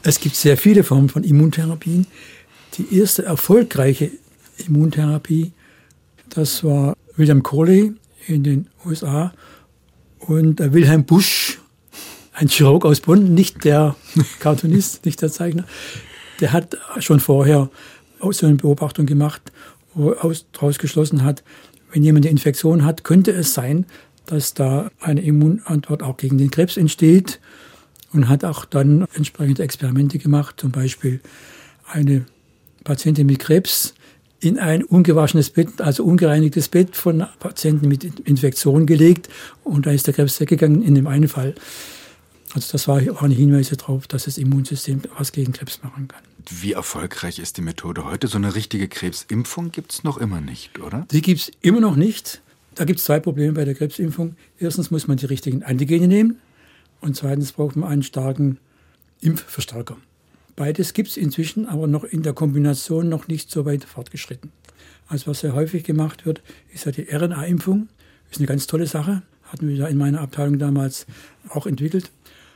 Es gibt sehr viele Formen von Immuntherapien. Die erste erfolgreiche Immuntherapie, das war William Corley in den USA und Wilhelm Busch, ein Chirurg aus Bonn, nicht der Cartoonist, nicht der Zeichner. Der hat schon vorher auch so eine Beobachtung gemacht, wo er daraus geschlossen hat, wenn jemand eine Infektion hat, könnte es sein, dass da eine Immunantwort auch gegen den Krebs entsteht, und hat auch dann entsprechende Experimente gemacht, zum Beispiel eine Patientin mit Krebs in ein ungewaschenes Bett, also ungereinigtes Bett von Patienten mit Infektion gelegt, und da ist der Krebs weggegangen in dem einen Fall. Also das waren Hinweise darauf, dass das Immunsystem was gegen Krebs machen kann. Wie erfolgreich ist die Methode heute? So eine richtige Krebsimpfung gibt es noch immer nicht, oder? Die gibt es immer noch nicht. Da gibt es zwei Probleme bei der Krebsimpfung. Erstens muss man die richtigen Antigene nehmen und zweitens braucht man einen starken Impfverstärker. Beides gibt es inzwischen, aber noch in der Kombination noch nicht so weit fortgeschritten. Also was sehr häufig gemacht wird, ist ja die RNA-Impfung. Ist eine ganz tolle Sache. Hatten wir ja in meiner Abteilung damals auch entwickelt.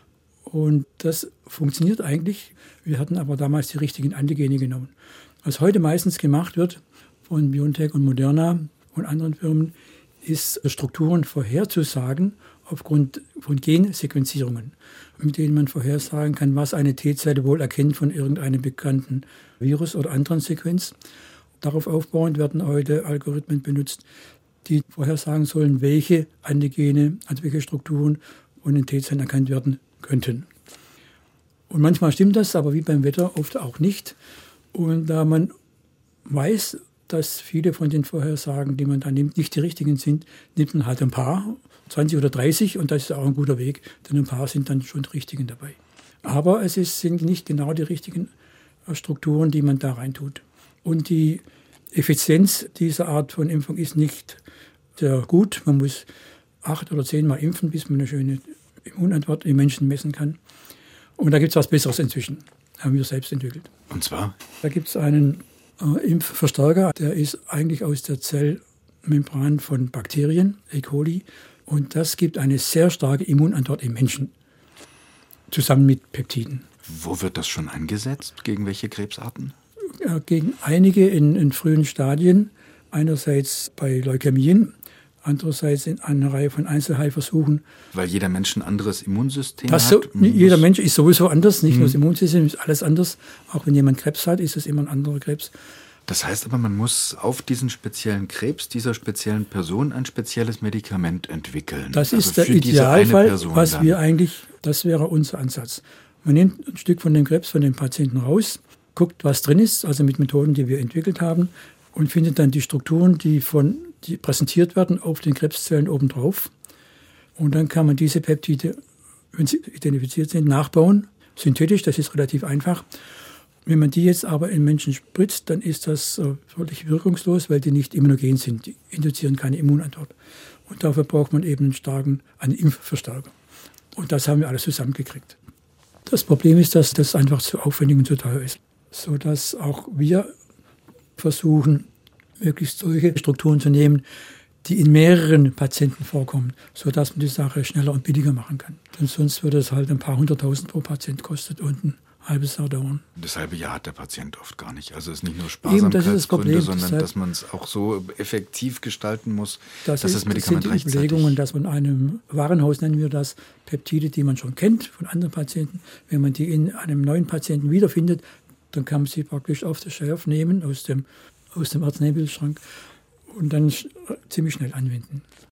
Und das funktioniert eigentlich. Wir hatten aber damals die richtigen Antigene genommen. Was heute meistens gemacht wird von BioNTech und Moderna und anderen Firmen, ist Strukturen vorherzusagen aufgrund von Gensequenzierungen, mit denen man vorhersagen kann, was eine T-Zelle wohl erkennt von irgendeinem bekannten Virus oder anderen Sequenz. Darauf aufbauend werden heute Algorithmen benutzt, die vorhersagen sollen, welche Antigene, also welche Strukturen von den T-Zellen erkannt werden könnten. Und manchmal stimmt das, aber wie beim Wetter oft auch nicht. Und da man weiß, dass viele von den Vorhersagen, die man da nimmt, nicht die richtigen sind, nimmt man halt ein paar, 20 oder 30, und das ist auch ein guter Weg, denn ein paar sind dann schon die richtigen dabei. Aber es sind nicht genau die richtigen Strukturen, die man da reintut. Und die Effizienz dieser Art von Impfung ist nicht sehr gut. Man muss 8 oder 10 Mal impfen, bis man eine schöne Immunantwort im Menschen messen kann. Und da gibt es was Besseres inzwischen, haben wir selbst entwickelt. Und zwar? Da gibt es einen Impfverstärker, der ist eigentlich aus der Zellmembran von Bakterien, E. coli, und das gibt eine sehr starke Immunantwort im Menschen, zusammen mit Peptiden. Wo wird das schon eingesetzt? Gegen welche Krebsarten? Gegen einige in frühen Stadien, einerseits bei Leukämien, andererseits in einer Reihe von Einzelheilversuchen. Weil jeder Mensch ein anderes Immunsystem hat? Jeder Mensch ist sowieso anders, nicht nur das Immunsystem, ist alles anders. Auch wenn jemand Krebs hat, ist es immer ein anderer Krebs. Das heißt aber, man muss auf diesen speziellen Krebs dieser speziellen Person ein spezielles Medikament entwickeln. Das ist der Idealfall, das wäre unser Ansatz. Man nimmt ein Stück von dem Krebs von dem Patienten raus, guckt, was drin ist, also mit Methoden, die wir entwickelt haben, und findet dann die Strukturen, die präsentiert werden auf den Krebszellen obendrauf. Und dann kann man diese Peptide, wenn sie identifiziert sind, nachbauen, synthetisch, das ist relativ einfach. Wenn man die jetzt aber in Menschen spritzt, dann ist das völlig wirkungslos, weil die nicht immunogen sind, die induzieren keine Immunantwort. Und dafür braucht man eben einen Impfverstärker. Und das haben wir alles zusammengekriegt. Das Problem ist, dass das einfach zu aufwendig und zu teuer ist, sodass auch wir versuchen, möglichst solche Strukturen zu nehmen, die in mehreren Patienten vorkommen, sodass man die Sache schneller und billiger machen kann. Denn sonst würde es halt ein paar 100.000 pro Patient kostet und ein halbes Jahr dauern. Das halbe Jahr hat der Patient oft gar nicht. Also es ist nicht nur Sparsamkeitsgründe, sondern dass man es auch so effektiv gestalten muss, dass das Medikament rechtzeitig. Das sind die Überlegungen, dass man einem Warenhaus, nennen wir das, Peptide, die man schon kennt von anderen Patienten, wenn man die in einem neuen Patienten wiederfindet, dann kann man sie praktisch auf das Shelf nehmen, aus dem Arzneimittelschrank, und dann ziemlich schnell anwenden.